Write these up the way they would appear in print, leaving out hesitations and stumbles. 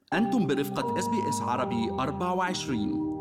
أنتم برفقة SBS عربي 24.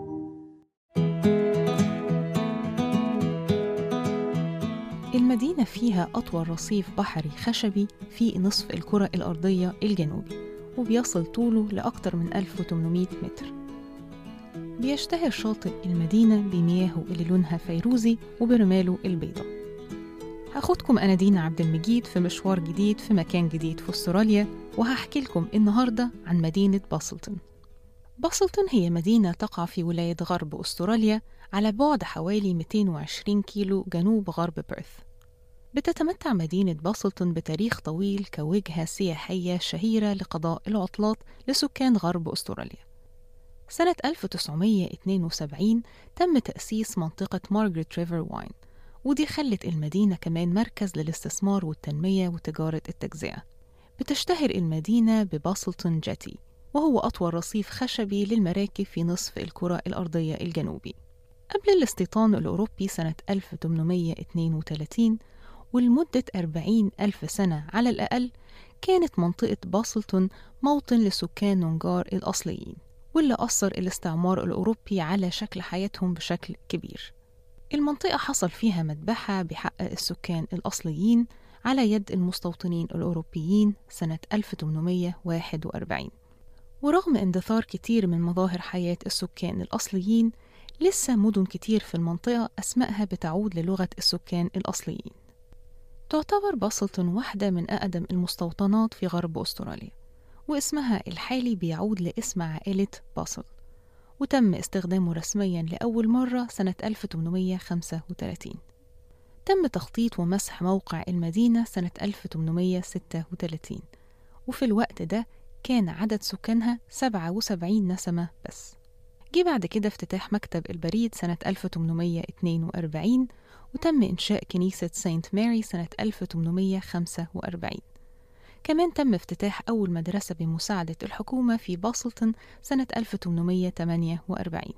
المدينة فيها أطول رصيف بحري خشبي في نصف الكرة الأرضية الجنوبي، وبيصل طوله لأكثر من 1800 متر. بيشتهر شاطئ المدينة بمياهه اللي لونها فيروزي وبرماله البيضاء. هاخدكم أنا دينا عبد المجيد في مشوار جديد في مكان جديد في أستراليا، وهحكي لكم النهاردة عن مدينة باسلتون. باسلتون هي مدينة تقع في ولاية غرب أستراليا على بعد حوالي 220 كيلو جنوب غرب بيرث. بتتمتع مدينة باسلتون بتاريخ طويل كوجهة سياحية شهيرة لقضاء العطلات لسكان غرب أستراليا. سنة 1972 تم تأسيس منطقة مارغريت ريفر واين، ودي خلت المدينة كمان مركز للاستثمار والتنمية وتجارة التجزئة. بتشتهر المدينة بباسلتون جيتي، وهو أطول رصيف خشبي للمراكب في نصف الكرة الأرضية الجنوبي. قبل الاستيطان الأوروبي سنة 1832 ولمدة 40,000 سنة على الأقل، كانت منطقة باسلتون موطن لسكان نونجار الأصليين، واللي أثر الاستعمار الأوروبي على شكل حياتهم بشكل كبير. المنطقة حصل فيها مذبحة بحق السكان الأصليين على يد المستوطنين الأوروبيين سنة 1841. ورغم اندثار كتير من مظاهر حياة السكان الأصليين، لسه مدن كتير في المنطقة أسمائها بتعود للغة السكان الأصليين. تعتبر باسلتون واحدة من أقدم المستوطنات في غرب أستراليا، واسمها الحالي بيعود لاسم عائلة باسل، وتم استخدامه رسمياً لأول مرة سنة 1835. تم تخطيط ومسح موقع المدينة سنة 1836، وفي الوقت ده كان عدد سكانها 77 نسمة بس. جه بعد كده افتتاح مكتب البريد سنة 1842، وتم إنشاء كنيسة سانت ماري سنة 1845. كمان تم افتتاح أول مدرسة بمساعدة الحكومة في باسلتون سنة 1848.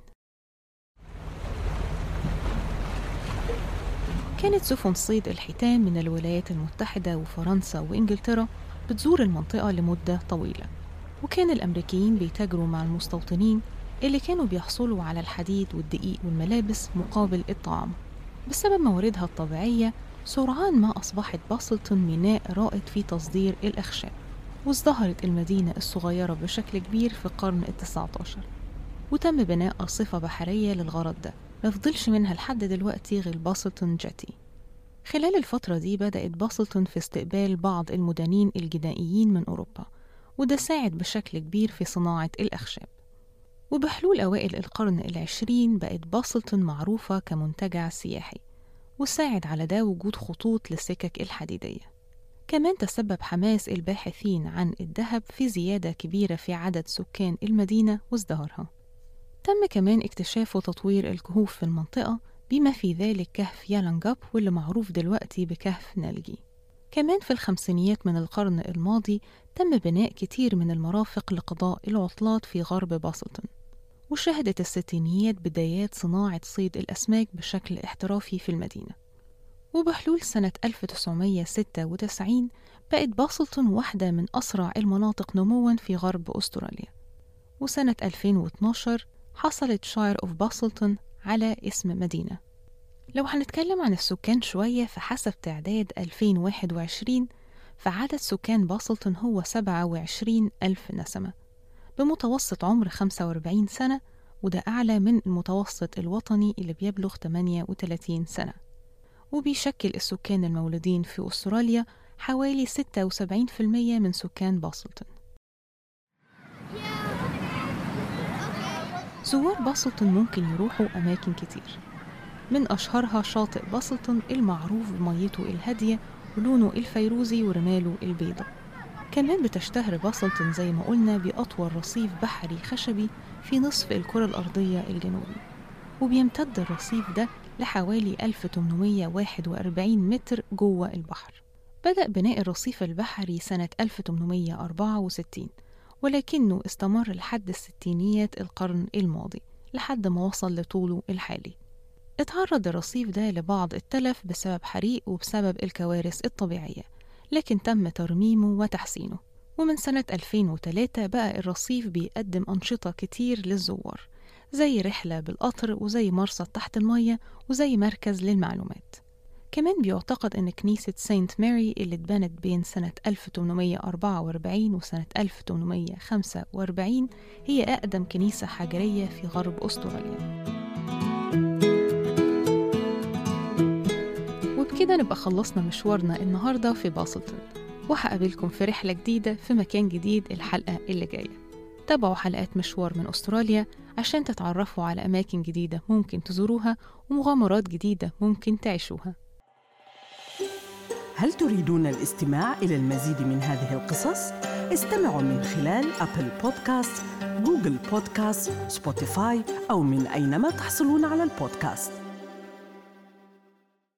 كانت سفن صيد الحيتان من الولايات المتحدة وفرنسا وإنجلترا بتزور المنطقة لمدة طويلة، وكان الأمريكيين بيتاجروا مع المستوطنين اللي كانوا بيحصلوا على الحديد والدقيق والملابس مقابل الطعام. بسبب مواردها الطبيعية، سرعان ما أصبحت باسلتون ميناء رائد في تصدير الأخشاب، وازدهرت المدينة الصغيرة بشكل كبير في القرن ال19، وتم بناء أرصفة بحرية للغرض ده. مفضلش منها لحد دلوقتي غير باسلتون جيتي. خلال الفترة دي بدأت باسلتون في استقبال بعض المدنيين الجنائيين من أوروبا، وده ساعد بشكل كبير في صناعة الأخشاب. وبحلول أوائل القرن العشرين بقت باسلتون معروفة كمنتجع سياحي، وساعد على ده وجود خطوط للسكك الحديدية. كمان تسبب حماس الباحثين عن الذهب في زيادة كبيرة في عدد سكان المدينة وازدهارها. تم كمان اكتشاف وتطوير الكهوف في المنطقة، بما في ذلك كهف يالانجاب، واللي معروف دلوقتي بكهف نالجي. كمان في الخمسينيات من القرن الماضي تم بناء كتير من المرافق لقضاء العطلات في غرب باسلتون، وشهدت الستينيات بدايات صناعة صيد الأسماك بشكل احترافي في المدينة. وبحلول سنة 1996 بقت باسلتون واحدة من أسرع المناطق نمواً في غرب أستراليا. وسنة 2012 حصلت شاير أوف باسلتون على اسم مدينة. لو هنتكلم عن السكان شوية، فحسب تعداد 2021 فعدد سكان باسلتون هو 27 ألف نسمة، بمتوسط عمر 45 سنة، وده أعلى من المتوسط الوطني اللي بيبلغ 38 سنة. وبيشكل السكان المولودين في أستراليا حوالي 76% من سكان باسلتون. زوار باسلتون ممكن يروحوا أماكن كتير، من أشهرها شاطئ باسلتون المعروف بميته الهادية ولونه الفيروزي ورماله البيضاء. كمان بتشتهر باسلتون زي ما قلنا بأطول رصيف بحري خشبي في نصف الكرة الأرضية الجنوبي، وبيمتد الرصيف ده لحوالي 1841 متر جوه البحر. بدأ بناء الرصيف البحري سنة 1864، ولكنه استمر لحد الستينيات القرن الماضي لحد ما وصل لطوله الحالي. اتعرض الرصيف ده لبعض التلف بسبب حريق وبسبب الكوارث الطبيعية، لكن تم ترميمه وتحسينه، ومن سنة 2003 بقى الرصيف بيقدم أنشطة كتير للزوار، زي رحلة بالقطر وزي مرصد تحت المية وزي مركز للمعلومات. كمان بيعتقد أن كنيسة سانت ماري اللي اتبنت بين سنة 1844 وسنة 1845 هي أقدم كنيسة حجرية في غرب أستراليا. وبكده نبقى خلصنا مشوارنا النهاردة في باسلتون، وهقابلكم في رحلة جديدة في مكان جديد الحلقة اللي جاية. تابعوا حلقات مشوار من أستراليا عشان تتعرفوا على أماكن جديدة ممكن تزوروها ومغامرات جديدة ممكن تعيشوها. هل تريدون الاستماع إلى المزيد من هذه القصص؟ استمعوا من خلال أبل بودكاست، جوجل بودكاست، سبوتيفاي أو من أينما تحصلون على البودكاست.